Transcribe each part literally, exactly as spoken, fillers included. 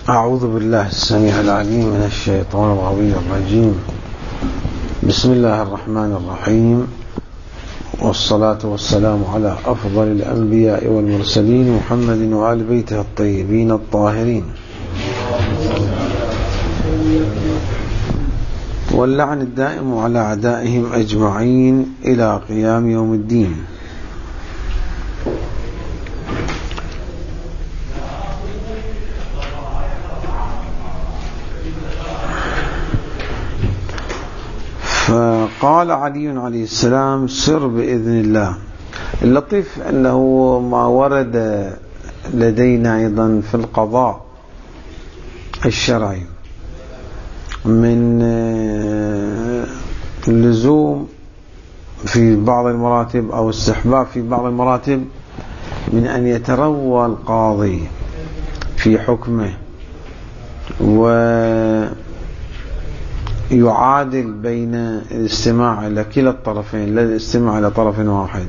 أعوذ بالله السميع العليم من الشيطان الغوي الرجيم. بسم الله الرحمن الرحيم، والصلاة والسلام على أفضل الأنبياء والمرسلين محمد وآل بيته الطيبين الطاهرين، واللعن الدائم على أعدائهم أجمعين إلى قيام يوم الدين. فقال علي عليه السلام: سر بإذن الله. اللطيف أنه ما ورد لدينا أيضا في القضاء الشرعي من اللزوم في بعض المراتب أو استحباب في بعض المراتب من أن يتروى القاضي في حكمه ويعادل بين الاستماع إلى كلا الطرفين، لا الاستماع إلى طرف واحد.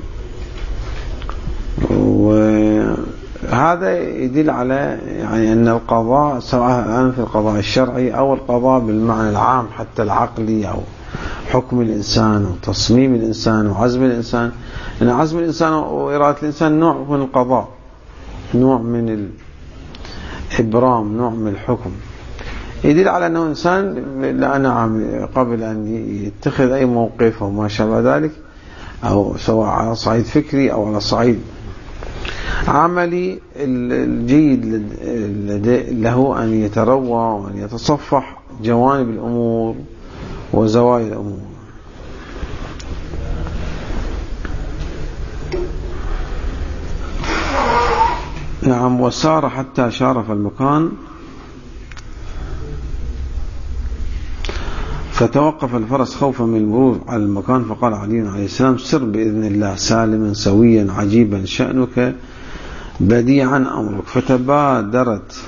وهذا يدل على يعني أن القضاء سواء في القضاء الشرعي أو القضاء بالمعنى العام حتى العقلي، أو حكم الإنسان وتصميم الإنسان وعزم الإنسان، أن عزم الإنسان وإرادة الإنسان نوع من القضاء، نوع من الإبرام، نوع من الحكم، يدل على أنه إنسان لا نعم قبل أن يتخذ أي موقف أو ما شابه ذلك، أو سواء على صعيد فكري أو على صعيد عملي، الجيد له أن يتروى وأن يتصفح جوانب الأمور وزوايا الأمور. نعم. وسار حتى شارف المكان فتوقف الفرس خوفا من المرور على المكان، فقال علي عليه السلام: سر بإذن الله سالما سويا عجيبا شأنك بديعا أمرك. فتبادرت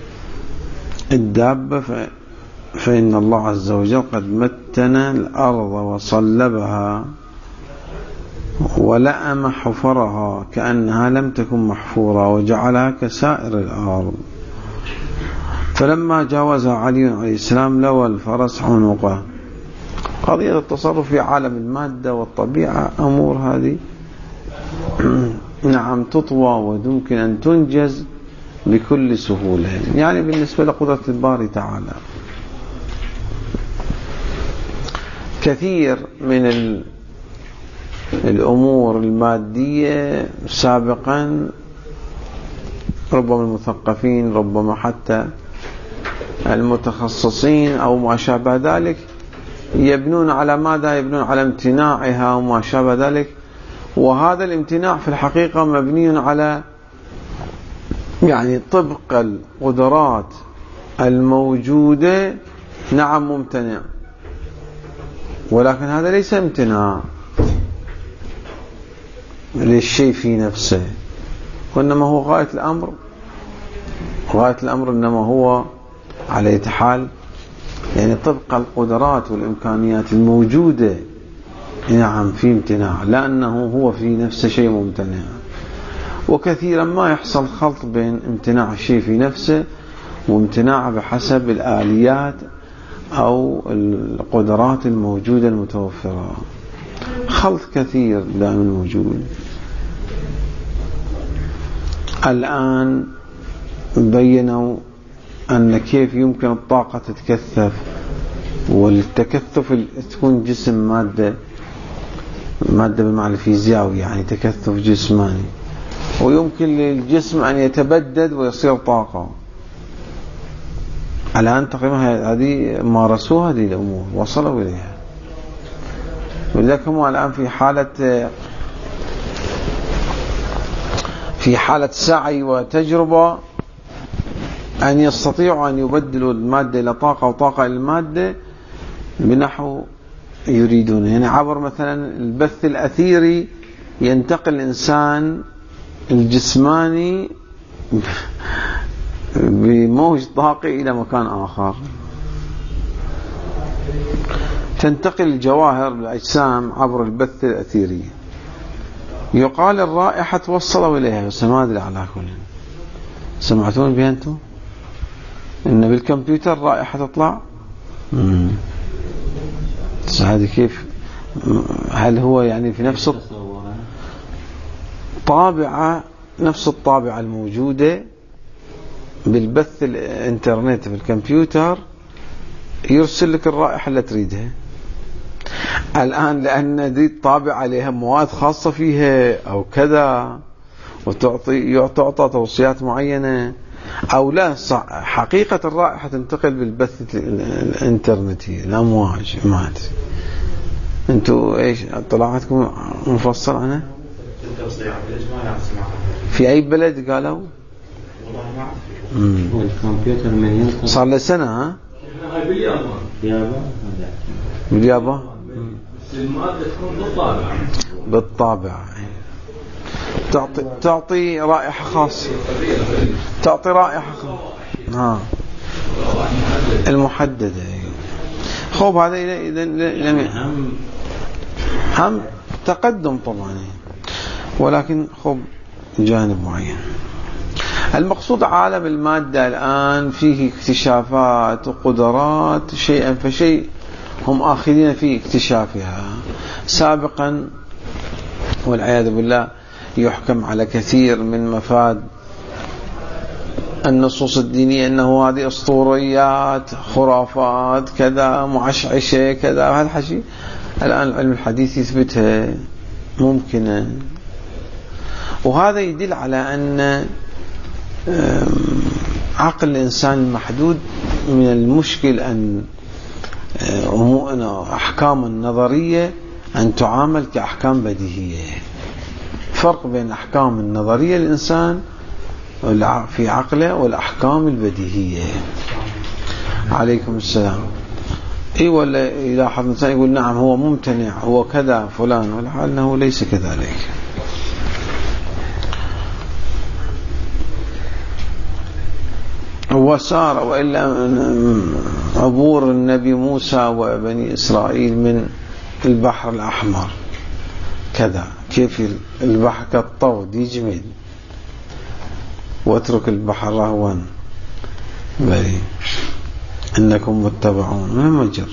الدابة فإن الله عز وجل قد متن الأرض وصلبها ولأم حفرها كأنها لم تكن محفورة وجعلها كسائر الأرض. فلما جاوزها علي عليه السلام لوى الفرس عنقه. قضية التصرف في عالم المادة والطبيعة أمور هذه نعم تطوى ويمكن أن تنجز بكل سهولة، يعني بالنسبة لقدرة الباري تعالى. كثير من الأمور المادية سابقا ربما المثقفين، ربما حتى المتخصصين أو ما شابه ذلك، يبنون على ماذا؟ يبنون على امتناعها وما شابه ذلك. وهذا الامتناع في الحقيقة مبني على يعني طبق القدرات الموجودة، نعم ممتنع، ولكن هذا ليس امتناع للشيء في نفسه، وإنما هو غاية الأمر غاية الأمر إنما هو على أي حال يعني طبق القدرات والإمكانيات الموجودة نعم في امتناع، لأنه هو في نفسه شيء ممتنع. وكثيرا ما يحصل خلط بين امتناع الشيء في نفسه وامتناع بحسب الآليات أو القدرات الموجودة المتوفرة، خلط كثير دائما موجود. الآن بينوا أن كيف يمكن الطاقة تتكثف، والتكثف تكون جسم مادة مادة بالمعنى الفيزيائي، يعني تكثف جسماني، ويمكن للجسم أن يتبدد ويصير طاقة. الآن تقريبا هذه مارسوها هذه الأمور، وصلوا إليها. ولذلك هم الآن في حالة في حالة سعي وتجربة أن يستطيعوا أن يبدلوا المادة إلى طاقة وطاقة إلى المادة بنحو يريدون، يعني عبر مثلا البث الأثيري ينتقل الإنسان الجسماني بموج طاقي إلى مكان آخر، تنتقل الجواهر الأجسام عبر البث الأثيري. يقال الرائحة توصلوا إليها، بس ما أدري على كل. سمعتون بها أنتم؟ إن بالكمبيوتر رائحة تطلع. هذه كيف؟ هل هو يعني في نفس الطابعة نفس الطابعة الموجودة بالبث الانترنت في الكمبيوتر يرسل لك الرائحة اللي تريدها الآن، لأن دي الطابعة عليها مواد خاصة فيها أو كذا، وتعطي تعطى توصيات معينة أو لا. حقيقة الرائحة تنتقل بالبث الانترنتي الأمواج. مات أنتوا إيش طلعتكم مفصل عنها في أي بلد قالوا؟ الكمبيوتر من صار له سنة. ها باليابان باليابان المادة تكون بالطابع بالطابع تعطي تعطي رائحة خاصة، تعطي رائحة خاصة. ها المحددة. خوب هذا إذا لم هم تقدم طبعا، ولكن خوب جانب معين. المقصود عالم المادة الآن فيه اكتشافات وقدرات، شيئا فشيء هم آخذين في اكتشافها. سابقا والعياذ بالله يحكم على كثير من مفاد النصوص الدينية أنه هذه أسطوريات خرافات كذا معشعشة كذا، هذا الحكي الآن العلم الحديث يثبتها ممكنة. وهذا يدل على أن عقل الإنسان المحدود من المشكل أن أحكام النظرية أن تعامل كأحكام بديهية. فرق بين أحكام النظرية الإنسان في عقله والأحكام البديهية. عليكم السلام. اي ولا يلاحظ الإنسان يقول نعم هو ممتنع هو كذا فلان، والحال أنه ليس كذلك. وسار وإلا عبور النبي موسى وبني إسرائيل من البحر الأحمر كذا، كيف البحر كالطود يجمد واترك البحر رهوا بل إنكم متبعون من مجرى.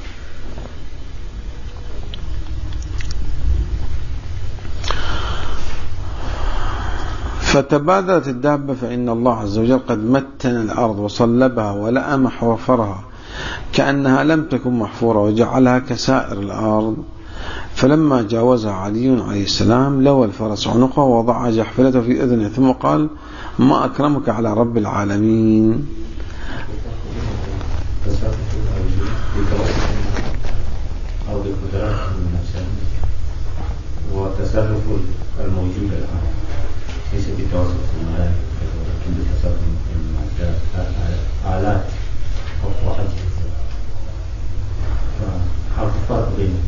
فتبادرت الدابة فإن الله عز وجل قد متن الأرض وصلبها ولأم حوفرها كأنها لم تكن محفورة وجعلها كسائر الأرض. فلما جاوزها علي عليه السلام لوى الفرس عنقه ووضع جحفلته في أذنه ثم قال ما أكرمك على رب العالمين. وتصرف الموجود الآن ليس بتوسط الملائكة ولكن بتصرف آلات وأجهزة. هذا الفرق بينه.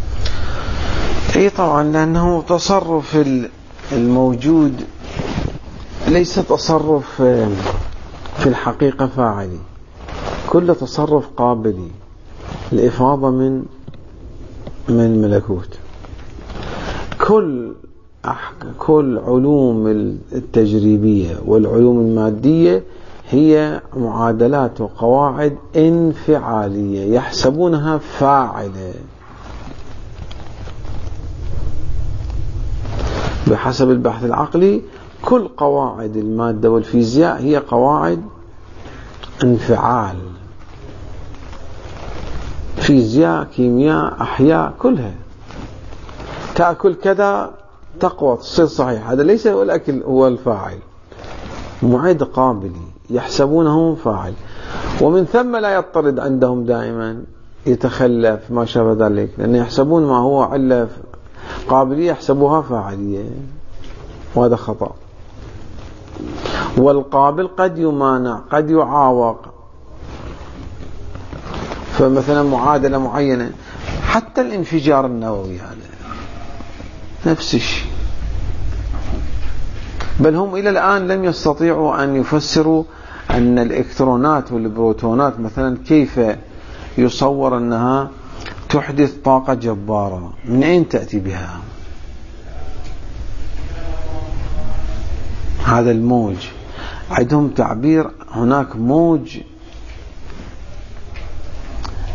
اي طبعا، لأنه تصرف الموجود ليس تصرف في الحقيقة فاعلي، كل تصرف قابلي الإفاضة من من ملكوت. كل كل علوم التجريبية والعلوم المادية هي معادلات وقواعد انفعالية يحسبونها فاعلة بحسب البحث العقلي. كل قواعد المادة والفيزياء هي قواعد انفعال، فيزياء كيمياء أحياء كلها. تأكل كذا تقوى تصير صحيح، هذا ليس هو الأكل هو الفاعل، معد قابلي يحسبونه فاعل. ومن ثم لا يضطرد عندهم دائما يتخلف ما شابه ذلك، لأن يحسبون ما هو علة قابلية يحسبوها فاعلية، وهذا خطأ. والقابل قد يمانع قد يعاوق. فمثلا معادلة معينة حتى الانفجار النووي هذا نفس الشيء، بل هم إلى الآن لم يستطيعوا أن يفسروا أن الإلكترونات والبروتونات مثلا كيف يصور أنها تحدث طاقة جبارة، من أين تأتي بها هذا الموج. عندهم تعبير هناك موج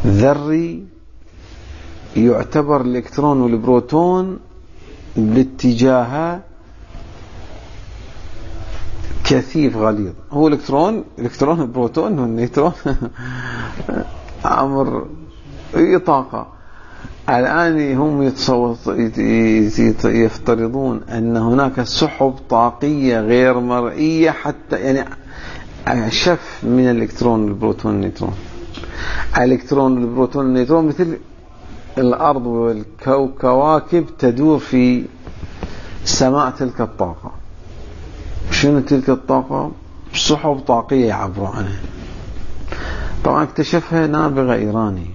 ذري يعتبر الإلكترون والبروتون باتجاه كثيف غليظ. هو الإلكترون الإلكترون البروتون والنيوترون أمر أي طاقة. الآن هم يفترضون أن هناك سحب طاقية غير مرئية حتى يعني أشف من الإلكترون البروتون والنيوترون. الإلكترون البروتون والنيوترون مثل الأرض والكواكب تدور في سماء تلك الطاقة. شنو تلك الطاقة؟ سحب طاقية يعبروا عنها. طبعا اكتشفها نابغة إيراني.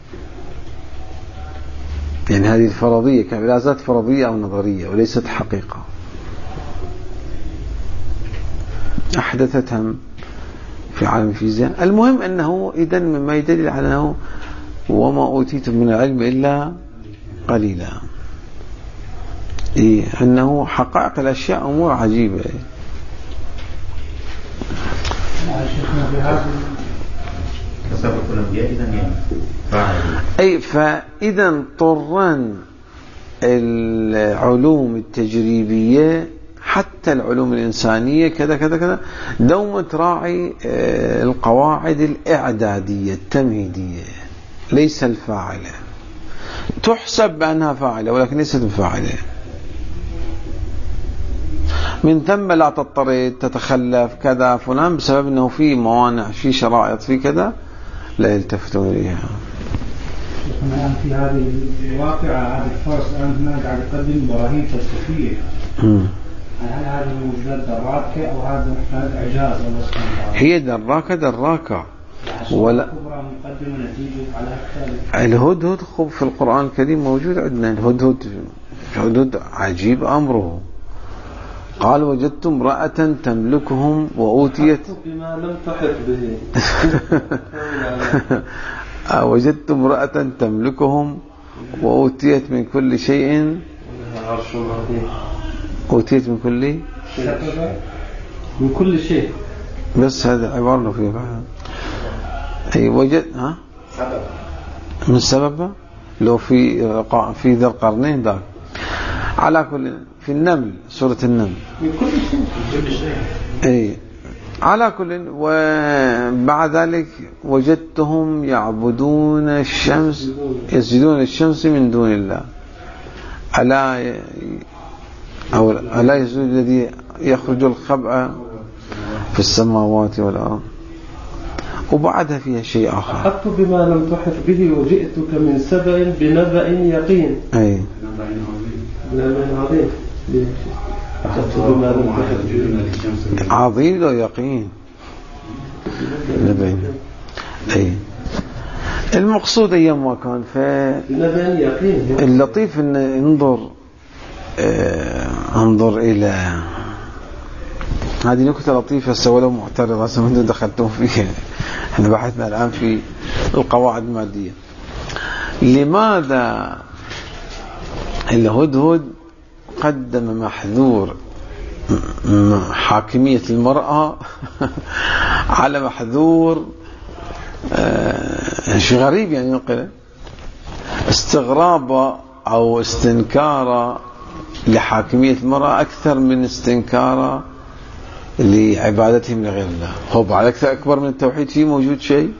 يعني هذه الفرضية كعلاجات فرضية أو نظرية وليست حقيقة، أحدثتها في عالم الفيزياء. المهم أنه إذن مما يدل على أنه وما أوتيتم من العلم إلا قليلا. إيه أنه حقائق الأشياء أمور عجيبة. أي فإذا اضطرن العلوم التجريبية حتى العلوم الإنسانية كذا كذا كذا دوما تراعي القواعد الإعدادية التمهيدية ليس الفاعلة. تحسب بأنها فاعلة ولكن ليست فاعلة. من ثم لا تضطرد تتخلف كذا فلان بسبب أنه في موانع في شرائط في كذا لا يلتفتون إليها. الآن في هذه الواقعة هذه الفرص الآن هنا قاعد يقدم براهين فلسفية. هل هذه موجودات دراكة أو هذا محتاج إعجاز ولا استنباط؟ هي دراكة دراكة ولا مقدمة نتيجة على أكثر. الهدهد خب في القرآن الكريم موجود عندنا. الهدهد هدهد عجيب أمره. قال وجدت امرأة تملكهم وأوتيت بما لم تحط به. وجدت امرأة تملكهم وأوتيت من كل شيء. أوتيت من كل من كل شيء. بس هذا عبارة فيه بعد. أي وجد ها من سبب لو في في ذا القرنين ذاك. على كل في النمل سورة النمل من كل شيء من كل شيء. أي على كل. وبعد ذلك وجدتهم يعبدون الشمس يسجدون الشمس من دون الله. ألا أو ألا يسجد الذي يخرج الخبأ في السماوات والأرض. وبعدها فيها شيء آخر. أحط بما لم تحط به وجئتك من سبأ بنبأ يقين. أي نبأ عظيم. أحط بما لم تحط به. عظيم لو يقين. نبأ. أي المقصود أيام ما كان فنبأ يقين. اللطيف إن انظر اه انظر إلى هذه نكتة لطيفة سولوا معترضة سمعتوا دخلتم فيها. احنا بحثنا الآن في القواعد المادية. لماذا الهدهد قدم محذور حاكمية المرأة على محذور اه شيء غريب يعني نقله استغراب أو استنكار لحاكمية المرأة أكثر من استنكار لعبادتهم لغير الله. هو بعد أكثر أكبر من التوحيد فيه موجود شيء.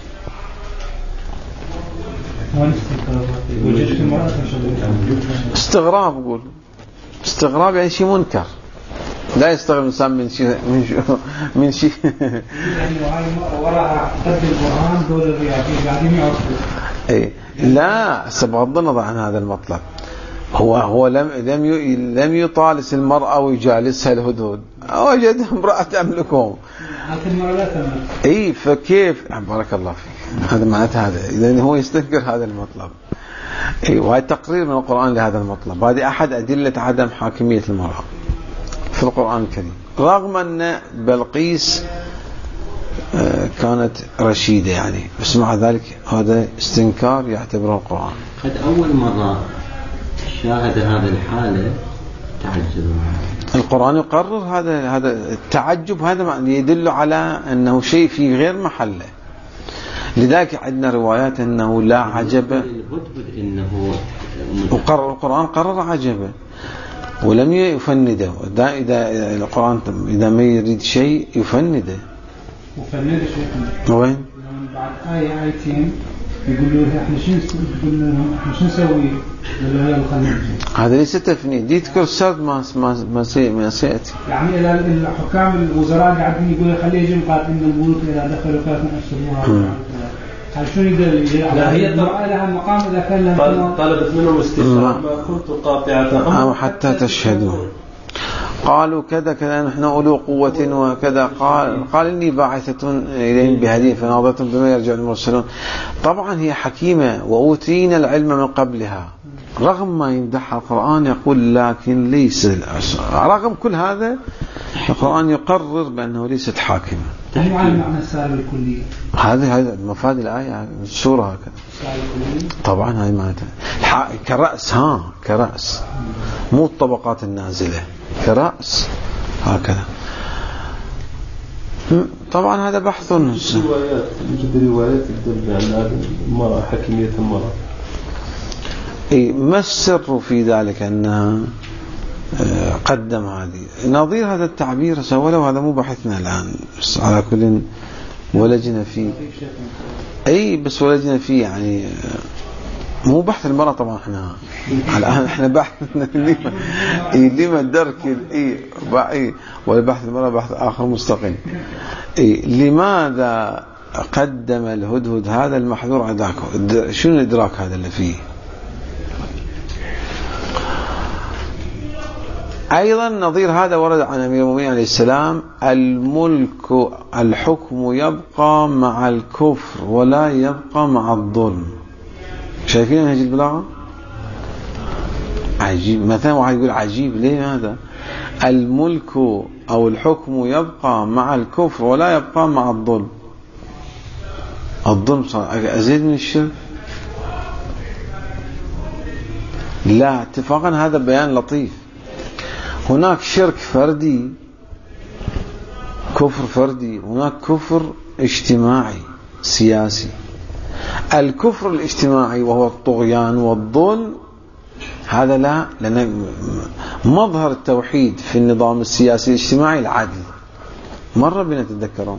استغراب أقول استغراب يعني شيء منكر. لا يستغرب الإنسان من شيء من شيء من شيء يعني وراء قد القرآن دول الرياضيين قاعدين يعرفوا. إيه لا بغض النظر عن هذا المطلب. هو هو لم لم لم يطالس المرأة ويجالسها الهدهد. وجد امرأة تملكهم. اي فكيف بارك الله فيك. هذا معناته هذا اذا هو يستنكر هذا المطلب. اي وهي تقرير من القرآن لهذا المطلب. هذه احد ادلة عدم حاكمية المرأة في القرآن الكريم رغم ان بلقيس كانت رشيدة يعني بس مع ذلك هذا استنكار يعتبره القرآن. قد أول مرة شاهد هذه الحالة تعجب. القرآن يقرر هذا هذا التعجب. هذا يدل على أنه شيء في غير محله. لذلك عندنا روايات أنه لا عجب، الهدهد إنه وقرر القرآن قرر عجبه ولم يفنده. إذا القرآن إذا ما يريد شيء يفنده. وفنده شيء وين؟ بعد آية آيتين يقولوا إحنا شو نقول لهم إحنا شو نسوي؟ يقولوا يلا خلينا. هذا ليس تفنيد، دي تذكر سرد ما ما ما سي ما سيأتي. يعني إلى الحكام الوزراء قاعدين يقولوا خليه يجي مقاتلين الملوك إذا دخلوا كانوا يحسبوها. هل شو يقدر؟ لا هي لها مقام إذا كان لها طلبت منهم استفهام ما كنت قاطعة أو حتى تشهدوا. قالوا كذا كذا نحن أولو قوة وكذا. قال قال إني باعثة إليهم بهدية فناظرة بما يرجع المرسلون. طبعا هي حكيمة وأوتينا العلم من قبلها، رغم ما يمدحها القرآن يقول لكن ليس رغم كل هذا القرآن يقرر بأنه ليست حاكمة. مو على المعنى السالب الكلي. هذه هذا مفاد الآية السورة هكذا. طبعا هاي معناتها كرأس، ها كرأس مو الطبقات النازلة، كرأس هكذا. طبعا هذا بحث. روايات يوجد روايات تدل على المرأة حكمية المرأة. إيه ما السر في ذلك أنها قدم هذه نظير هذا التعبير سوله، وهذا مو بحثنا الآن بس على كل ولجنا فيه. أي بس ولجنا فيه يعني مو بحث المرأة طبعا. احنا الآن احنا بحثنا لما إيه لما درك إيه إيه والبحث المرأة بحث آخر مستقل. إيه لماذا قدم الهدهد هذا المحذور عندك؟ شنو الإدراك هذا اللي فيه؟ أيضا نظير هذا ورد عن أمير المؤمنين عليه السلام: الملك الحكم يبقى مع الكفر ولا يبقى مع الظلم. شايفين هذه البلاغة؟ عجيب. مثلا واحد يقول عجيب ليه هذا؟ الملك أو الحكم يبقى مع الكفر ولا يبقى مع الظلم. الظلم صار أزيد من الشرك؟ لا، اتفاقا هذا بيان لطيف. هناك شرك فردي، كفر فردي، هناك كفر اجتماعي سياسي. الكفر الاجتماعي وهو الطغيان والظلم هذا لا، لأن مظهر التوحيد في النظام السياسي الاجتماعي العدل. مرة بنا تتذكرون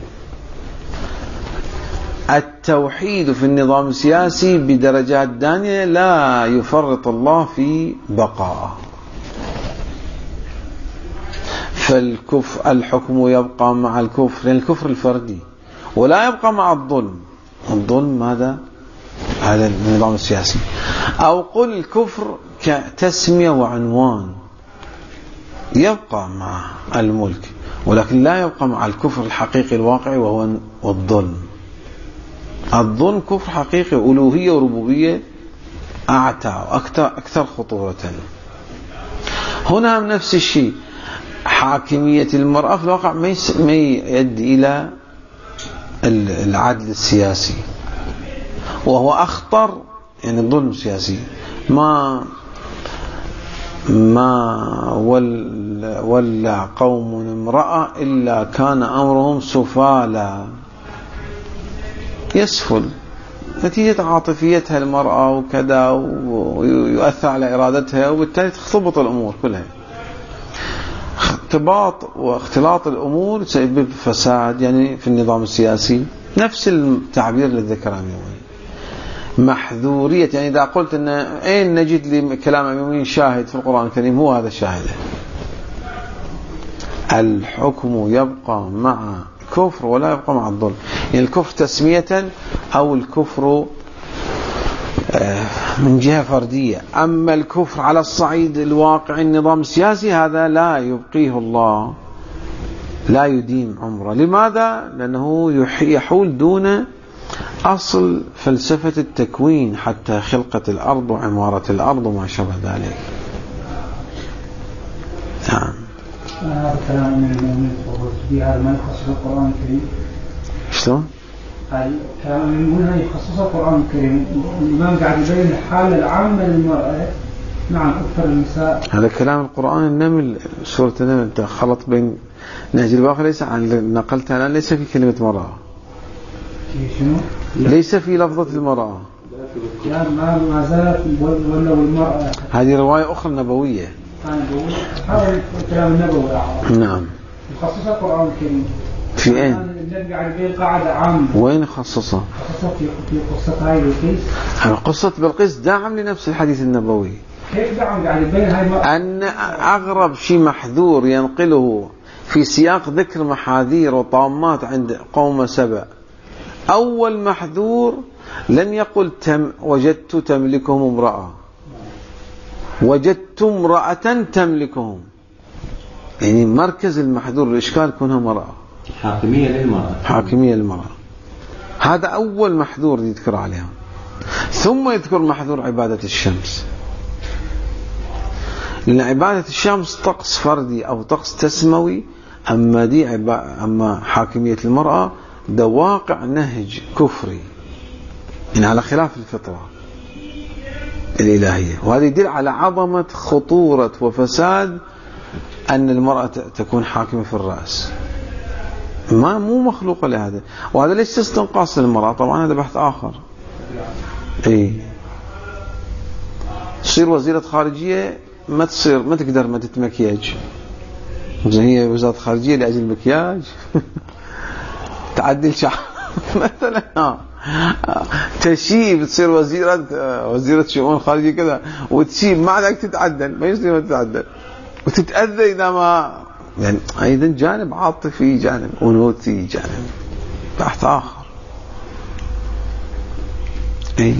التوحيد في النظام السياسي بدرجات دانية لا يفرط الله في بقائه. فالكفر الحكم يبقى مع الكفر، لأن الكفر الفردي، ولا يبقى مع الظلم. الظلم هذا هذا النظام السياسي. أو قل الكفر كتسمية وعنوان يبقى مع الملك، ولكن لا يبقى مع الكفر الحقيقي الواقعي وهو الظلم. الظلم كفر حقيقي، ألوهية وربوبية أعتى أكثر أكثر خطورة. هنا نفس الشيء، حاكمية المرأة في الواقع ما يؤدي إلى العدل السياسي، وهو أخطر، يعني الظلم السياسي. ما ما ولى قوم امرأة إلا كان أمرهم سفالا، يسفل نتيجة عاطفيتها المرأة وكذا، ويؤثر على إرادتها، وبالتالي تختلط الأمور كلها. اختباط واختلاط الأمور سيسبب فساد يعني في النظام السياسي. نفس التعبير اللي ذكره أمير محذورية. يعني إذا قلت أن أين نجد لي كلام أمير شاهد في القرآن الكريم، هو هذا الشاهد. الحكم يبقى مع كفر ولا يبقى مع الظلم. يعني الكفر تسمية أو الكفر من جهة فردية. أما الكفر على الصعيد الواقع النظام السياسي هذا لا يبقيه الله، لا يديم عمره. لماذا؟ لأنه يحول دون أصل فلسفة التكوين، حتى خلقة الأرض وعمارة الأرض وما شابه ذلك. نعم. هذا كلام من المؤمن بهذا ما يخصص القرآن الكريم. شلون؟ هاي كلام من المؤمن يخصص القرآن الكريم. الإمام قاعد يبين الحالة العامة للمرأة. نعم أكثر النساء. هذا كلام القرآن النمل، سورة النمل. أنت خلط بين نهج الباقي، ليس عن نقلتها الآن، ليس في كلمة مرأة. شنو؟ ليس في لفظة المرأة. يعني ما ما زالت ولا والمرأة. هذه رواية أخرى نبوية. هذا الكلام النبوي. نعم. مخصص القرآن الكريم. في أين؟ النبي قاعد يقول قاعدة عامة. وين خصصها؟ خصصت في في قصة هاي بلقيس. قصة بلقيس داعم لنفس الحديث النبوي. كيف داعم قاعد يبين هاي؟ أن أغرب شيء محذور ينقله في سياق ذكر محاذير وطامات عند قوم سبأ. أول محذور لم يقل تم وجدت تملكهم امرأة، وجدت امرأة تملكهم، يعني مركز المحذور الإشكال كونها مرأة، حاكمية للمرأة، حاكمية للمرأة. هذا أول محذور يذكر عليها. ثم يذكر محذور عبادة الشمس، لأن عبادة الشمس طقس فردي أو طقس تسموي، أما دي عبا... أما حاكمية المرأة ده واقع نهج كفري، يعني على خلاف الفطرة الإلهية. وهذا يدل على عظمة خطورة وفساد أن المرأة تكون حاكمة في الرأس، ما مو مخلوقة لهذا. وهذا ليس استنقاص للمرأة طبعا، هذا بحث آخر. إيه تصير وزيرة خارجية ما تصير ما تقدر ما تتمكياج، هي وزارة خارجية لأجل المكياج تعدل شعر مثلا، تشيب تصير وزيرة وزيرة شؤون خارجية كذا وتشيب ما عندك تتعدل، ما يصير ما تتعدل وتتأذى إذا ما، يعني أيضا جانب عاطفي، جانب أنوثي، جانب بحث آخر. أي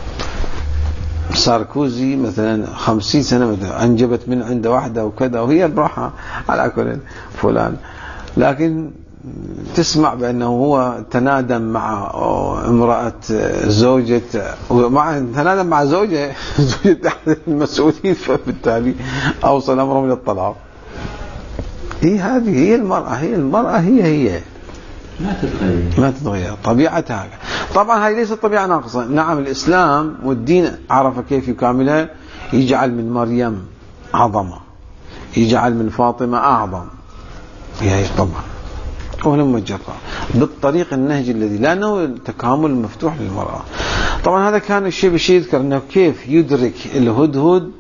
ساركوزي مثلا خمسين سنة مثلا أنجبت من عنده واحدة وكذا وهي براحة على كل فلان، لكن تسمع بأنه هو تنادم مع امرأة زوجة مع تنادم مع زوجة زوجة أحد المسؤولين، فبالتالي أوصل أمره من الطلاق. هي هذه هي المرأة، هي المرأة هي هي ما تتغير ما تتغير طبيعتها. طبعا هذه ليست طبيعة ناقصة. نعم الإسلام والدين عرف كيف يكاملها، يجعل من مريم عظمة، يجعل من فاطمة أعظم، هي طبعا ولم جرى بالطريق النهج الذي لأنه تكامل مفتوح للمرأة. طبعا هذا كان الشيء بشيء يذكر أنه كيف يدرك الهدهد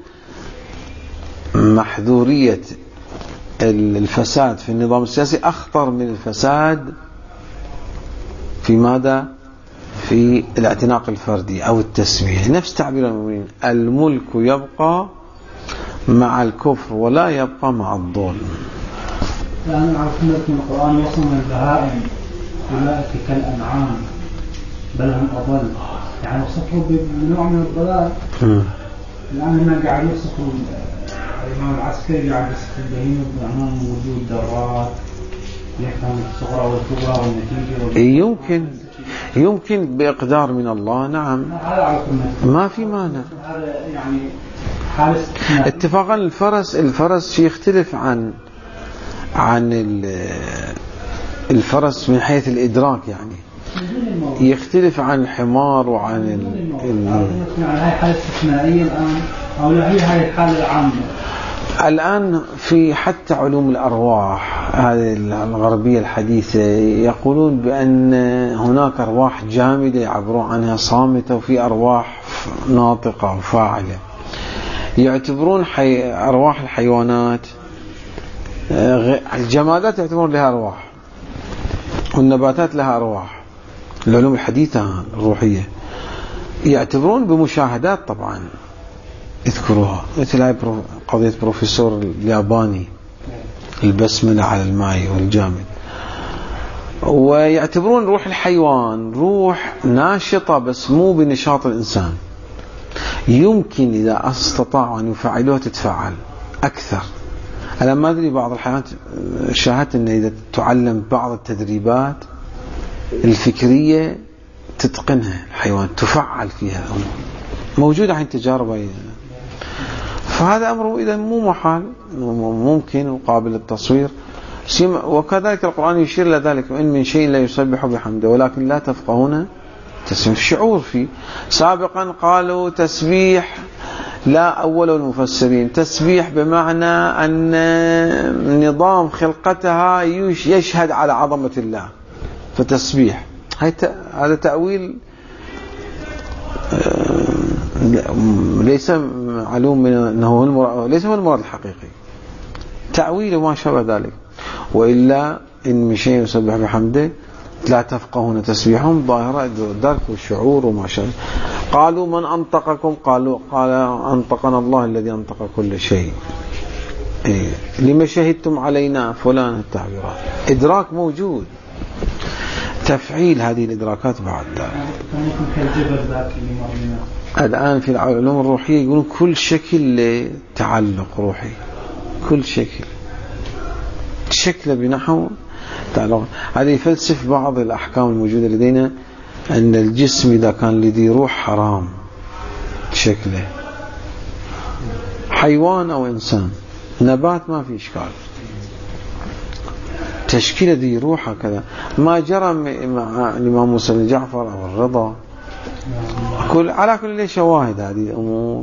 محذورية الفساد في النظام السياسي أخطر من الفساد في ماذا؟ في الاعتناق الفردي أو التسمية. نفس تعبير المؤمنين، الملك يبقى مع الكفر ولا يبقى مع الظلم. لأن عرفنا من القرآن وصم البهائم أولئك كالأنعام بل هم أضل، يعني وصفوا بنوع من الضلال. الآن هنا قاعد يوصفوا الإمام العسكري قاعد يوصف البهيمة بأنهم وجود ذرات يفهم الصغرى والكبرى والنتيجة. يمكن يمكن بإقدار من الله. نعم ما في مانع. هذا يعني حالة اتفاقا الفرس الفرس يختلف عن عن الفرس من حيث الإدراك، يعني يختلف عن الحمار وعن ال... هاي حالة استثنائية الآن أو لا هي هاي الحالة العامة الآن في حتى علوم الأرواح هذه الغربية الحديثة يقولون بأن هناك أرواح جامدة يعبرون عنها صامتة، وفي أرواح ناطقة وفاعلة. يعتبرون حي... أرواح الحيوانات الجمادات يعتبرون لها أرواح، والنباتات لها أرواح. العلوم الحديثة الروحية يعتبرون بمشاهدات طبعا يذكروها، مثل هاي قضية بروفيسور الياباني البسملة على الماء والجامد. ويعتبرون روح الحيوان روح ناشطة بس مو بنشاط الإنسان، يمكن إذا استطاعوا أن يفعلوها تتفعل أكثر. أنا ما أدري بعض الحيوانات شاهدت أن إذا تعلم بعض التدريبات الفكرية تتقنها الحيوان، تفعل فيها موجودة عن تجارب. فهذا أمر إذا مو محال ممكن وقابل للتصوير. وكذلك القرآن يشير إلى ذلك، وإن من شيء لا يسبح بحمده ولكن لا تفقهون تسبيح. الشعور فيه. سابقا قالوا تسبيح لا أول المفسرين، تسبيح بمعنى أن نظام خلقتها يشهد على عظمة الله فتسبيح. هذا تأويل ليس معلوم من أنه هو المراد، ليس هو المراد الحقيقي، تأويل وما شابه ذلك. وإلا إن من شيء يسبح بحمده لا تفقهون تسبيحهم ظاهرة الدرك والشعور وما شابه. قالوا من أنطقكم؟ قالوا قال أنطقنا الله الذي أنطق كل شيء. إيه. لما شهدتم علينا فلان التعبيرات. إدراك موجود، تفعيل هذه الإدراكات بعد الآن في العلوم الروحية يقولون كل شكل تعلق روحي، كل شكل شكل بنحو تعلق. هذه يفلسف بعض الأحكام الموجودة لدينا أن الجسم إذا كان لذي روح حرام شكله، حيوان أو إنسان، نبات ما في إشكال، تشكيل ذي روح هكذا. ما جرى مع الإمام موسى بن جعفر أو الرضا، كل على كل شواهد هذه الأمور.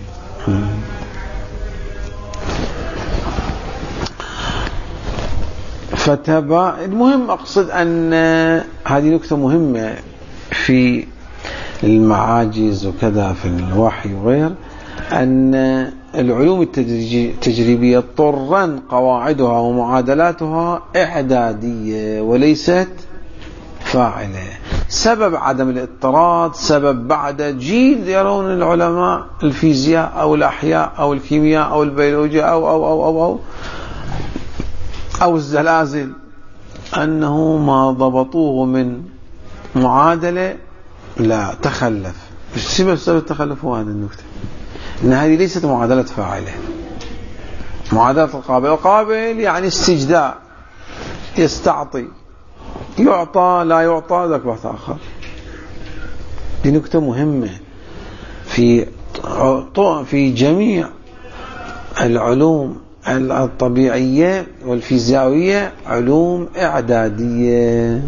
فتبا المهم أقصد أن هذه نكتة مهمة في المعاجز وكذا في الوحي وغير، أن العلوم التجريبية طرا قواعدها ومعادلاتها إعدادية وليست فاعلة. سبب عدم الاضطراد سبب بعد جيل يرون العلماء الفيزياء أو الأحياء أو الكيمياء أو البيولوجيا أو أو أو أو أو, أو الزلازل أنه ما ضبطوه من معادلة لا تخلف. سبب سبب التخلف هو هذا النكتة، إن هذه ليست معادلة فاعلة، معادلة القابل. القابل يعني استجداء، يستعطي، يعطى لا يعطى، ذاك بحث آخر. دي نكتة مهمة في في جميع العلوم الطبيعية والفيزيائية، علوم إعدادية.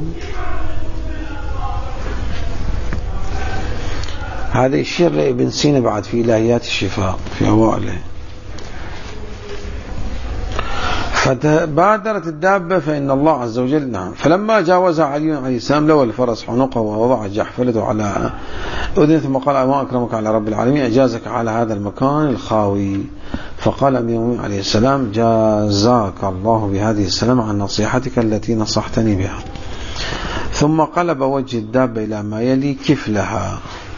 هذا يشير لابن سينا بعد في إلهيات الشفاء في أوائله. فبادرت الدابة فإن الله عز وجل نعم. فلما جاوزها علي عليه السلام لوى الفرس حنقه ووضع جحفلته على أذنه ثم قال ما أكرمك على رب العالمين أجازك على هذا المكان الخاوي. فقال أمير المؤمنين عليه السلام جازاك الله بهذه السلامة عن نصيحتك التي نصحتني بها. ثم قلب وجه الدابة إلى ما يلي كفلها.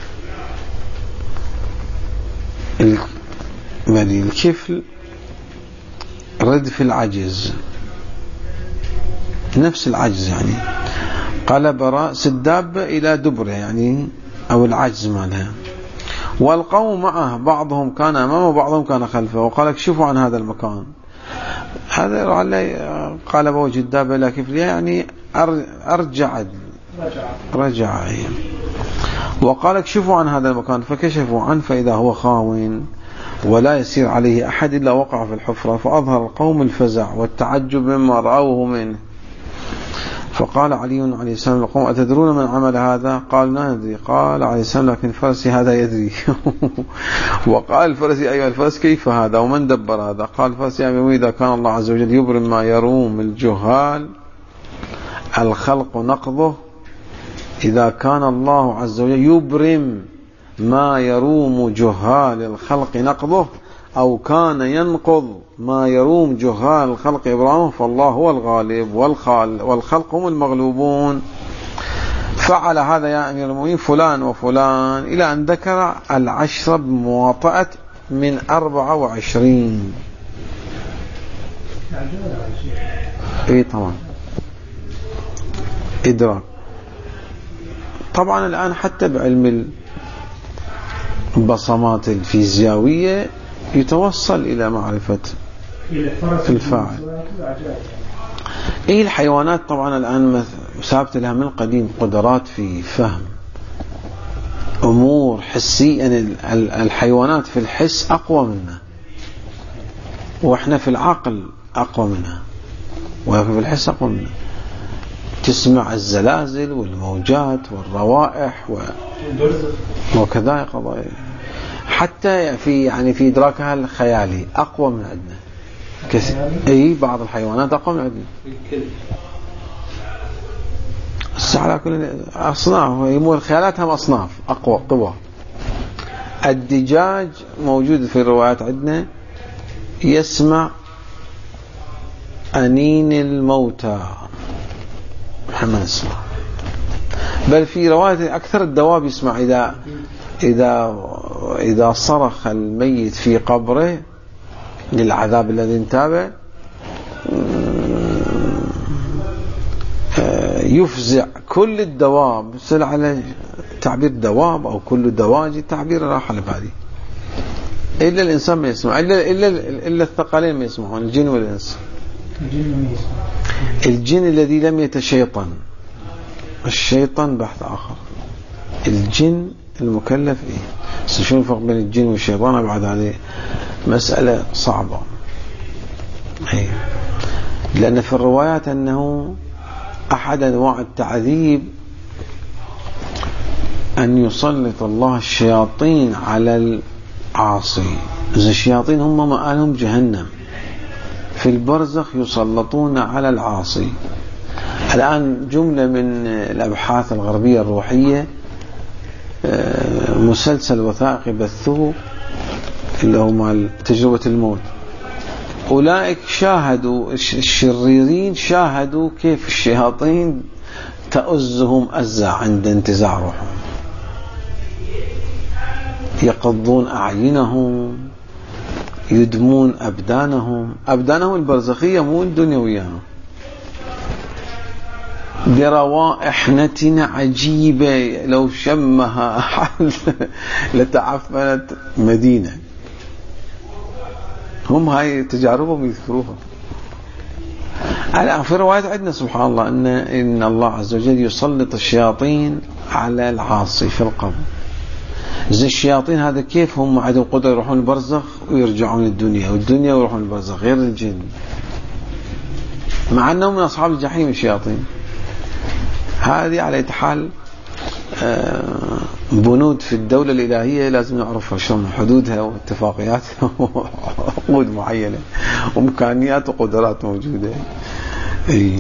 الكفل ردف العجز، نفس العجز يعني. قلب رأس الدابة إلى دبره يعني أو العجز مالها. والقوم معه بعضهم كان أمامه وبعضهم كان خلفه. وقال اكشفوا عن هذا المكان. هذا قلب وجه الدابة إلى كفلها يعني أرجع رجع يعني. وقال اكشفوا عن هذا المكان فكشفوا عنه فإذا هو خاوٍ ولا يسير عليه أحد إلا وقع في الحفرة. فأظهر القوم الفزع والتعجب مما رأوه منه. فقال علي عليه السلام للقوم أتدرون من عمل هذا؟ قال لا ندري. قال عليه السلام لكن فرسي هذا يدري. وقال الفرسي أيها الفرس كيف هذا ومن دبر هذا؟ قال الفرسي يعني إذا كان الله عز وجل يبرم ما يروم الجهال الخلق نقضه، إذا كان الله عز وجل يبرم ما يروم جهال الخلق نقضه أو كان ينقض ما يروم جهال الخلق إبرامه فالله هو الغالب والخال والخلق هم المغلوبون. فعل هذا يا أمير المؤمنين فلان وفلان إلى أن ذكر العشرة بمواطأة من أربعة وعشرين. إيه طبعا إدراك. طبعا الآن حتى بعلم البصمات الفيزيائية يتوصل إلى معرفة الفاعل. إيه الحيوانات طبعا الآن ثابت لها من قديم قدرات في فهم أمور حسية. يعني الحيوانات في الحس أقوى منا وإحنا في العقل أقوى منها، وفي الحس أقوى منا. تسمع الزلازل والموجات والروائح و... وكذا قضايا حتى في يعني في إدراكها الخيالي أقوى من عندنا كثير. أي بعض الحيوانات أقوى من عندنا. بس على كل أصناف، يمول خيالاتهم أصناف أقوى قوى. الدجاج موجود في الروايات عندنا يسمع أنين الموتى، محمد اسمع. بل في رواية أكثر الدواب يسمع إذا إذا إذا صرخ الميت في قبره للعذاب الذي انتابه يفزع كل الدواب. سأل على تعبير دواب أو كل الدواجي، تعبير راح على بالي. إلا الإنسان ما يسمع، إلا إلا إلا الثقلين ما يسمعون، الجن والإنس. الجن الذي لم يتشيطن، الشيطان بحث آخر. الجن المكلف إيه؟ شو الفرق بين الجن والشيطان؟ بعد هذه مسألة صعبة. أي. لأن في الروايات أنه أحد أنواع التعذيب أن يسلط الله الشياطين على العاصي. إذا الشياطين هم مآلهم جهنم، في البرزخ يسلطون على العاصي. الآن جملة من الأبحاث الغربية الروحية، مسلسل وثائقي بثوه اللي هو مال تجربة الموت. أولئك شاهدوا، الشريرين شاهدوا كيف الشياطين تأزهم أزة عند انتزاع روحهم، يقضون أعينهم، يدمون أبدانهم، أبدانهم البرزخية مو الدنيوية، بروائح نتنة عجيبة لو شمها أحد لتعفنت مدينة. هم هاي تجاربهم يذكروها. الآن في روايات عندنا سبحان الله أن إن الله عز وجل يسلط الشياطين على العاصي في القبر. زي الشياطين هذا كيف هم عندهم قدرة يروحون البرزخ ويرجعون الدنيا، والدنيا ويروحون البرزخ، غير الجن، مع أنهم من أصحاب الجحيم الشياطين. هذه على حال بنود في الدولة الإلهية لازم نعرفها، شلون حدودها واتفاقياتها وعقود معينة وإمكانيات وقدرات موجودة. أي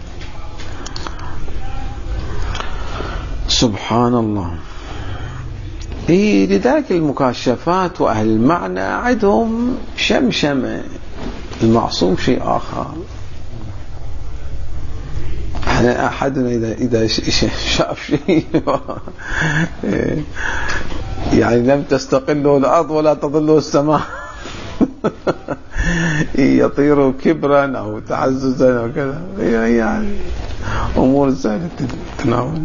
سبحان الله. إيه لذلك المكاشفات وأهل المعنى عندهم شمشمة، المعصوم شيء آخر. أحدنا إذا إذا شاف شيء يعني لم تستقله الأرض ولا تظله السماء يطير كبرا أو تعززا أو كذا، يعني أمور سهلة تتناول.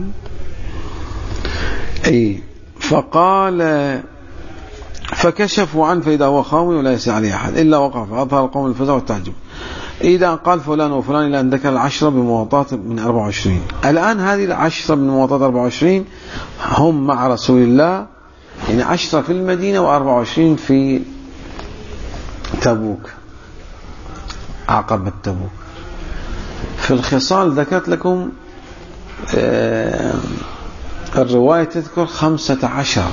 أي فقال فكشفوا عنه فإذا هو خاوي ولا يسع عليه أحد إلا وقع، فأظهر القوم الفزع والتعجب. إذا قال فلان وفلان إلى أن ذكر العشرة بمواطات من أربعة وعشرين. الآن هذه العشرة من مواطات أربعة وعشرين هم مع رسول الله، يعني عشرة في المدينة وأربعة وعشرين في تبوك، عقبة تبوك. في الخصال ذكرت لكم آه الرواية تذكر خمسة عشر،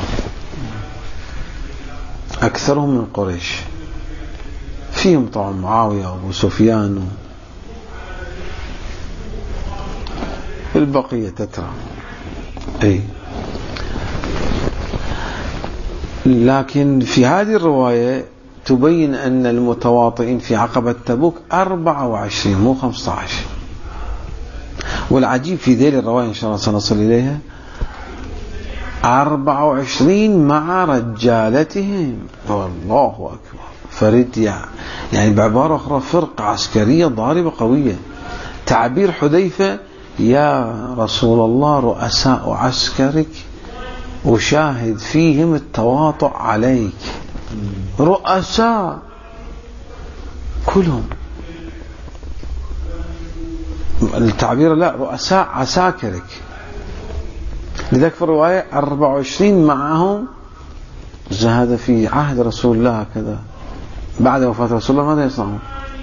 أكثرهم من قريش، فيهم طبعا معاوية وأبو سفيان والبقية تترى. أي لكن في هذه الرواية تبين أن المتواطئين في عقبة تبوك أربعة وعشرين مو خمسة عشر. والعجيب في ذيل الرواية إن شاء الله سنصل إليها أربعة وعشرين مع رجالتهم، والله أكبر، فرد يعني بعبارة أخرى فرقة عسكرية ضاربة قوية. تعبير حذيفة يا رسول الله رؤساء عسكرك وشاهد فيهم التواطؤ عليك، رؤساء كلهم، التعبير لا رؤساء عساكرك. لذلك في الرواية أربعة وعشرين معهم، هذا في عهد رسول الله كذا، بعد وفاة رسول الله ماذا يصنعون؟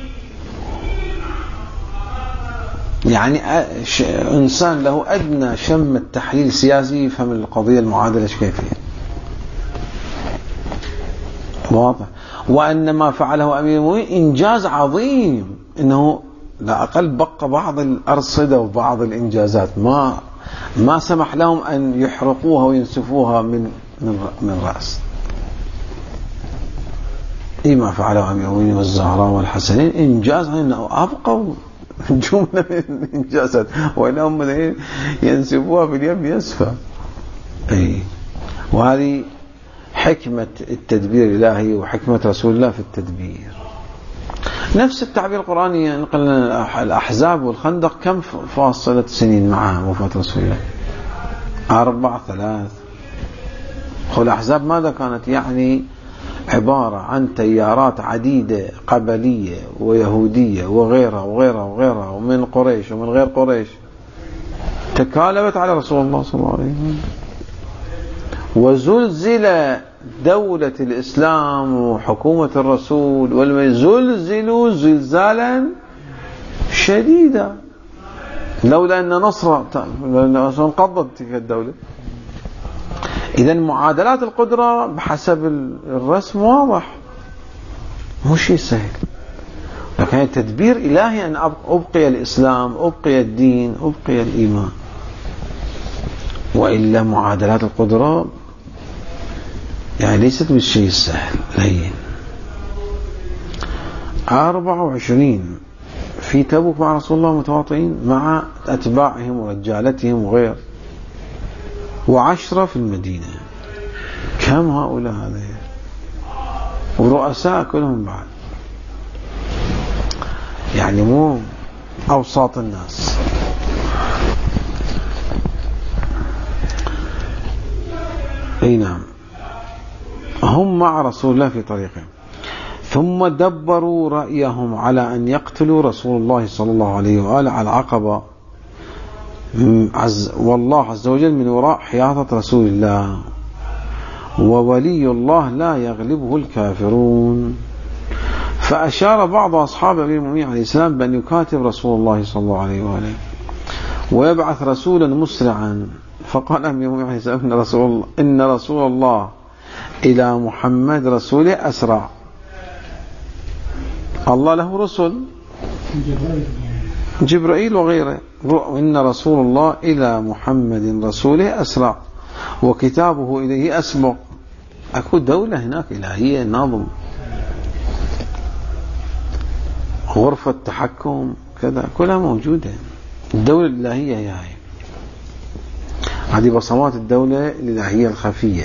يعني إنسان له أدنى شم التحليل سياسي يفهم القضية المعادلة كيفية، واضح. وأن ما فعله أمير المؤمنين إنجاز عظيم، إنه لا أقل بقى بعض الأرصدة وبعض الإنجازات ما ما سمح لهم أن يحرقوها وينسفوها من من من رأس. إيه ما فعله أمير المؤمنين والزهراء والحسنين إنجاز أنه أبقوا جملة من إنجازات، وإلا هم ينسفوها في اليم يسفى. أي وهذه حكمة التدبير الإلهي وحكمة رسول الله في التدبير. نفس التعبير القرآني نقلنا الأحزاب والخندق كم فاصلة سنين مع وفاة رسول الله؟ أربع ثلاث. والأحزاب ماذا كانت؟ يعني عبارة عن تيارات عديدة قبلية ويهودية وغيرها وغيرها وغيرها ومن قريش ومن غير قريش تكالبت على رسول الله صلى الله عليه وسلم، وزلزل دولة الإسلام وحكومة الرسول والمزلزلوا زلزالا شديدا، لولا أن نصر انقضت تلك الدولة. إذن معادلات القدرة بحسب الرسم واضح، مو شيء سهل، لكن تدبير إلهي أن أبقي الإسلام، أبقي الدين، أبقي الإيمان، وإلا معادلات القدرة يعني ليست بالشيء السهل لين. أربعة وعشرين في تبوك مع رسول الله متواطئين مع أتباعهم ورجالتهم وغير، وعشرة في المدينة. كم هؤلاء هذا؟ ورؤساء كلهم بعد، يعني مو أوساط الناس. أي نعم، هم مع رسول الله في طريقهم، ثم دبروا رأيهم على أن يقتلوا رسول الله صلى الله عليه وآله على العقبة، عز والله عز وجل من وراء حياطة رسول الله، وولي الله لا يغلبه الكافرون. فأشار بعض أصحاب أمير المؤمنين عليه السلام بأن يكاتب رسول الله صلى الله عليه وآله ويبعث رسولا مسرعا. فقال أمير المؤمنين عليه السلام إن رسول الله, إن رسول الله إلى محمد رسوله أسرع. الله له رسل، جبرائيل وغيره، إن رسول الله إلى محمد رسوله أسرع وكتابه إليه أسبق. أكو دولة هناك إلهية، نظم، غرفة تحكم، كذا كلها موجودة. الدولة الإلهية هي هاي، هذه بصمات الدولة الإلهية الخفية.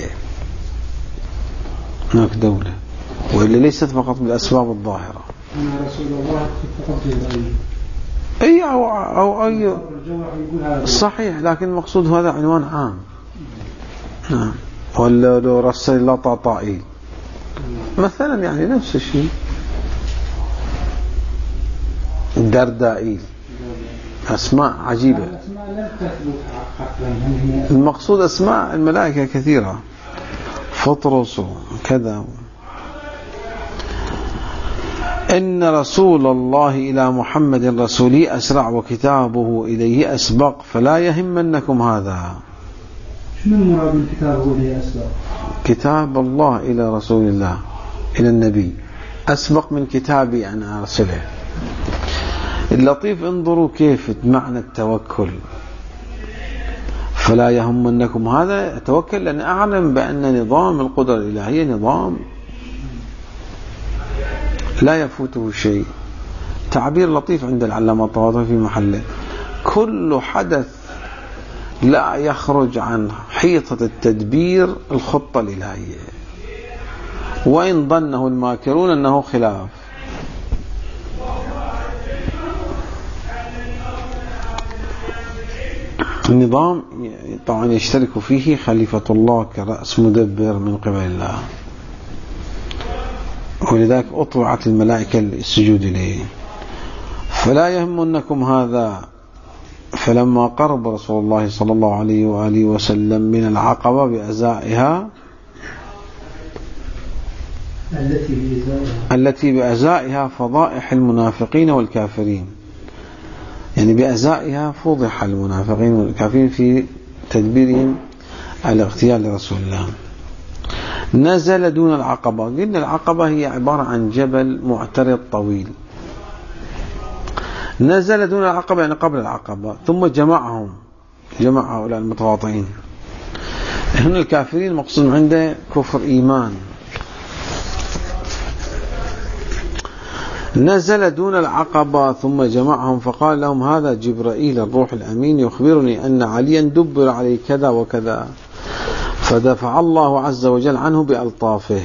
هناك دولة، وإلا ليست فقط بالأسباب الظاهرة. أن رسول الله فقط جبرائيل أي أو, أو أي صحيح، لكن المقصود هذا عنوان عام. نعم، ولا لو رسل الله طاطائيل مثلا، يعني نفس الشيء. دردائيل، أسماء عجيبة. المقصود أسماء الملائكة كثيرة، فطرس وكذا. إن رسول الله إلى محمد رسوله أسرع وكتابه إليه أسبق فلا يهمنكم هذا. شنو المراد من كتابه إليه أسبق؟ كتاب الله إلى رسول الله، إلى النبي، أسبق من كتابي أنا أرسله. اللطيف انظروا كيف معنى التوكل. فلا يهمنكم هذا، أتوكل لأن أعلم بأن نظام القدرة الإلهية نظام لا يفوته شيء. تعبير لطيف عند العلامة الطباطبائي في محله: كل حدث لا يخرج عن حيطة التدبير الخطة الإلهية، وإن ظنه الماكرون أنه خلاف. النظام طبعا يشترك فيه خليفة الله كرأس مدبر من قبل الله، ولذلك أطوعت الملائكة السجود إليه. فلا يهمنكم هذا. فلما قرب رسول الله صلى الله عليه وآله وسلم من العقبة بأزائها التي بأزائها فضائح المنافقين والكافرين، يعني بأزائها فضح المنافقين والكافرين في تدبيرهم الاغتيال لرسول الله. نزل دون العقبة. قلنا العقبة هي عبارة عن جبل معترض طويل. نزل دون العقبة يعني قبل العقبة، ثم جمعهم جمع هؤلاء المتواطئين. هنا الكافرين مقصود عنده كفر إيمان. نزل دون العقبة ثم جمعهم فقال لهم هذا جبرائيل الروح الأمين يخبرني أن عليا دبر عليه كذا وكذا، فدفع الله عز وجل عنه بألطافه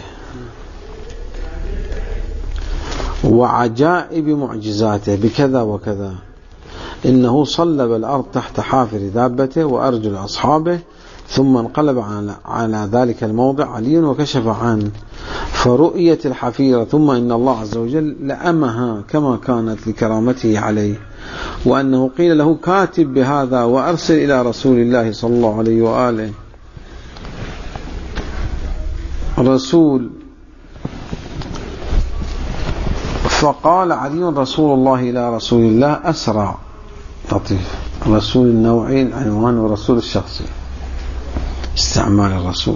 وعجائب معجزاته بكذا وكذا، إنه صلب الأرض تحت حافر دابته وأرجل أصحابه، ثم انقلب على ذلك الموضع علي وكشف عنه فرؤيت الحفيرة، ثم إن الله عز وجل لأمها كما كانت لكرامته عليه، وأنه قيل له كاتب بهذا وأرسل إلى رسول الله صلى الله عليه وآله رسول، فقال علي رسول الله إلى رسول الله أسرع. لطيف. رسول النوعين عنوان ورسول الشخصي، استعمال الرسول.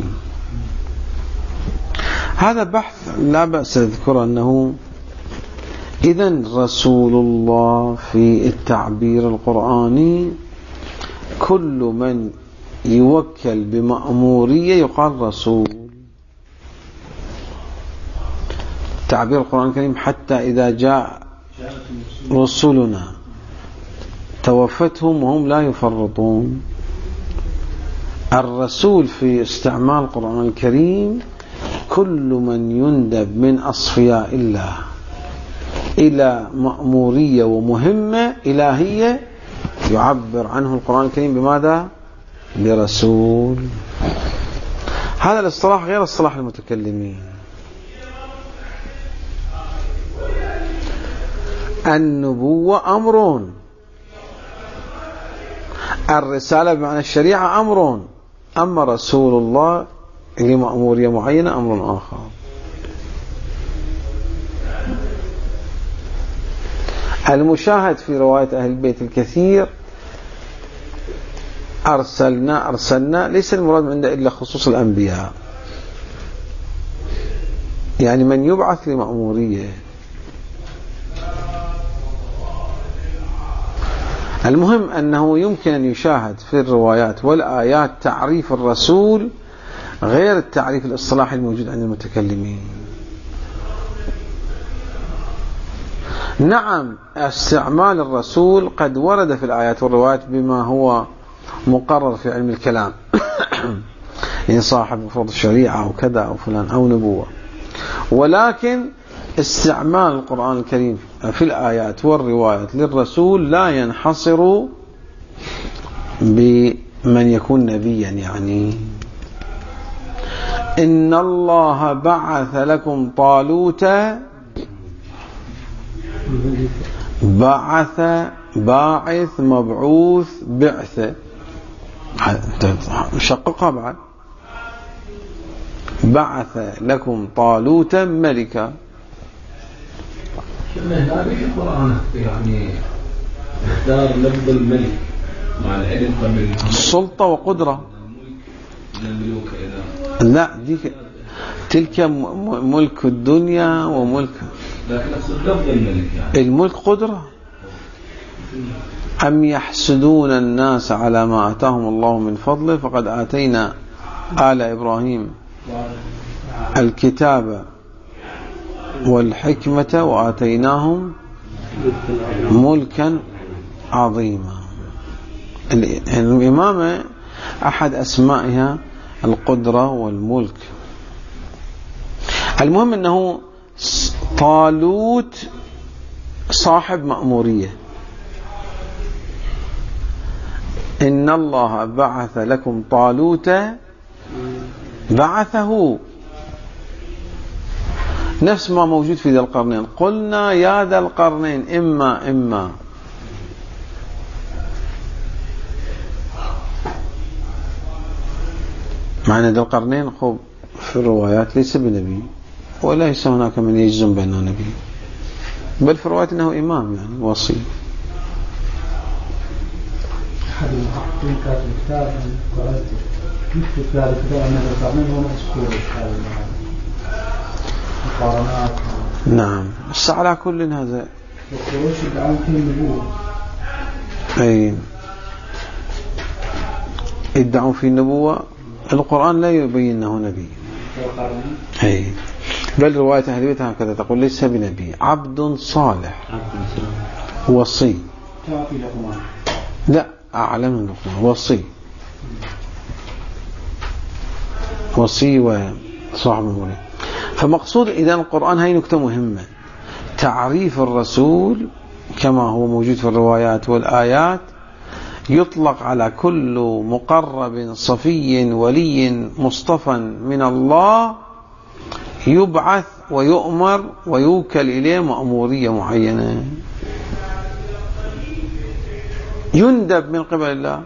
هذا بحث لا بأس أذكر أنه إذن رسول الله في التعبير القرآني كل من يوكل بمأمورية يقال رسول. تعبير القرآن الكريم حتى إذا جاء رسلنا توفتهم وهم لا يفرطون. الرسول في استعمال القرآن الكريم كل من يندب من أصفياء الله إلى مأمورية ومهمة إلهية يعبر عنه القرآن الكريم بماذا؟ برسول. هذا الاصطلاح غير اصطلاح المتكلمين. النبوة أمر، الرسالة بمعنى الشريعة أمر، أما رسول الله لمأمورية معينة أمر آخر. المشاهد في رواية أهل البيت الكثير أرسلنا أرسلنا ليس المراد من عنده إلا خصوص الأنبياء، يعني من يبعث لمأمورية. المهم أنه يمكن أن يشاهد في الروايات والآيات تعريف الرسول غير التعريف الاصطلاحي الموجود عند المتكلمين. نعم استعمال الرسول قد ورد في الآيات والروايات بما هو مقرر في علم الكلام يعني صاحب مفروض الشريعة أو كذا أو فلان أو نبوة، ولكن استعمال القرآن الكريم في الآيات والروايات للرسول لا ينحصر بمن يكون نبيا. يعني إن الله بعث لكم طالوت، بعث باعث مبعوث بعث، شققها بعد، بعث لكم طالوت ملكا. لا في القرآن يعني اختار لفظ الملك مع العلم قبل السلطة وقدرة. لا ديك تلك ملك الدنيا وملك، لكن لفظ الملك يعني الملك قدرة. أم يحسدون الناس على ما آتاهم الله من فضله فقد آتينا آل إبراهيم الكتاب والحكمة وآتيناهم ملكا عظيما. الإمامة أحد أسمائها القدرة والملك. المهم أنه طالوت صاحب مأمورية. إن الله بعث لكم طالوت، بعثه نفس ما موجود في ذا القرنين. قلنا يا ذا القرنين إما إما معنى ذا القرنين خب في الروايات ليس بنبي وليس هناك من يجزم بأنه نبي، بل في الروايات أنه إمام يعني وصي. أحد المحققين كاتب كتاب قرأت مثل في هذا الكتاب أن ذا القرنين هو مذكور في هذا المقارنات. نعم بس على كل هذا ويشهد عن كل نبوة. أي يدعون في النبوة، القرآن لا يبين أنه نبي. أي بل رواية أهل البيت هكذا تقول ليس بنبي، عبد صالح وصي. لا أعلم من لقمان، وصي وصي وصاحب المولى. فمقصود إذا القرآن هاي نكتة مهمة، تعريف الرسول كما هو موجود في الروايات والآيات يطلق على كل مقرب صفي ولي مصطفى من الله يبعث ويؤمر ويوكل إليه مأمورية معينة، يندب من قبل الله.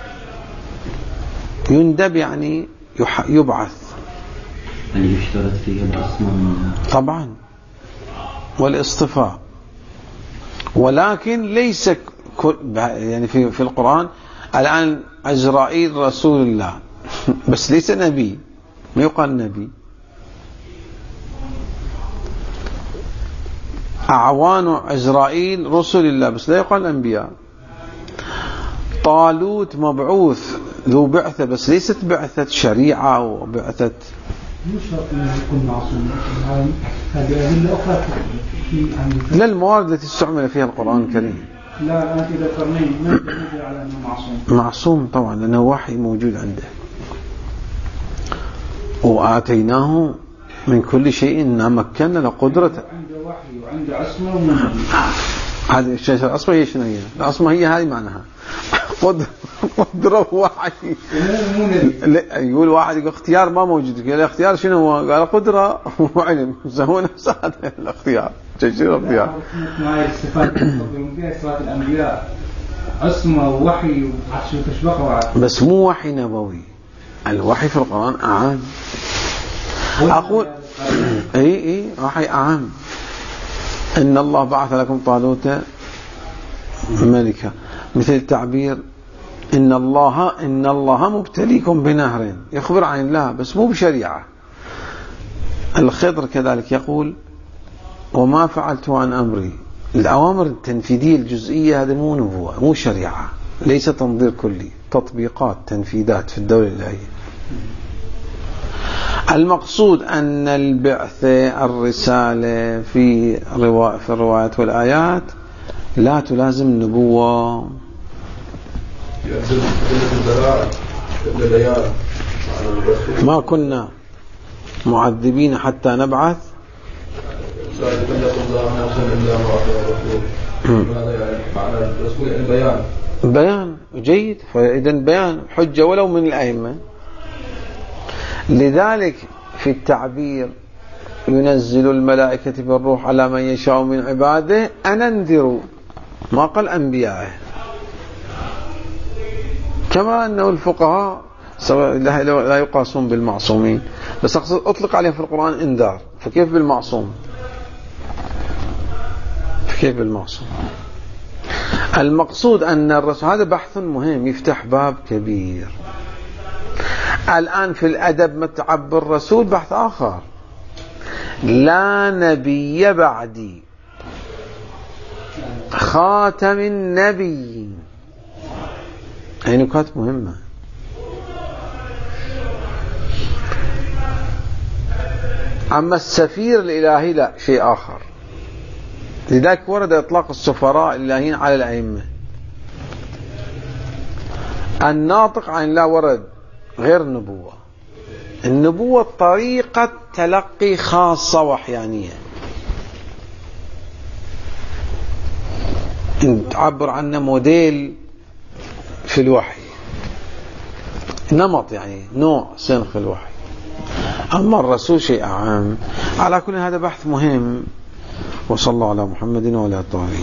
يندب يعني يبعث، يعني يشترط فيه الأسماء طبعا والاصطفاء، ولكن ليس يعني في في القرآن الآن عزرائيل رسول الله بس ليس نبي، ما يقال نبي. أعوان عزرائيل رسل الله بس لا يقال أنبياء. طالوت مبعوث ذو بعثة بس ليست بعثة شريعة وبعثة. مش شرط انه يكون معصوم، هذه أدلة أخرى في لا الموارد التي استعمل فيها القرآن الكريم. لا أنت ذكرني ما تدل على أنه معصوم. معصوم طبعا لأنه وحي موجود عنده، وآتيناه من كل شيء إن مكنا له قدرة. عنده وحي وعنده عصمة ومنهج. هذه الشيء العصمة هي شنو هي؟ العصمة هي هذه معناها قدرة قدرة وحي. يقول واحد يقول اختيار ما موجود، قال الاختيار شنو هو؟ قال قدرة وعلم، هو نفس هذا الاختيار. شنو الاختيار؟ ما صفات صفات الأنبياء، عصمة ووحي وتشبهه. بس مو وحي نبوي، الوحي في القرآن أعام. أقول اي اي وحي أعام. إن الله بعث لكم طالوت ملكا، مثل التعبير إن الله إن الله مبتليكم بنهر، يخبر عن الله بس مو بشريعة. الخضر كذلك يقول وما فعلت عن أمري. الأوامر التنفيذية الجزئية هذا مو نبوة مو شريعة، ليس تنظير كلي، تطبيقات تنفيذات في الدولة الإلهية. المقصود أن البعثة الرسالة في في الروايات والآيات لا تلازم النبوة. ما كنا معذبين حتى نبعث. بيان جيد، فإذا بيان حجة ولو من الأئمة. لذلك في التعبير ينزل الملائكة بالروح على من يشاء من عباده أن أنذروا، ما قال أنبياءه. كما أنه الفقهاء لا يقاسون بالمعصومين، بس أقصد أطلق عليهم في القرآن إنذار، فكيف بالمعصوم؟ فكيف بالمعصوم؟ المقصود أن الرسول، هذا بحث مهم يفتح باب كبير. الآن في الأدب متعب الرسول بحث آخر، لا نبي بعدي خاتم النبي، هي نكات مهمة. أما السفير الإلهي لا، شيء آخر. لذلك ورد إطلاق السفراء الإلهيين على الأئمة. الناطق عن الله ورد غير النبوة. النبوة طريقة تلقي خاصة وحيانية تعبر عنه موديل في الوحي، نمط يعني نوع سنخ الوحي. أما الرسول شيء عام. على كل هذا بحث مهم. وصلى الله على محمد وعلى آله.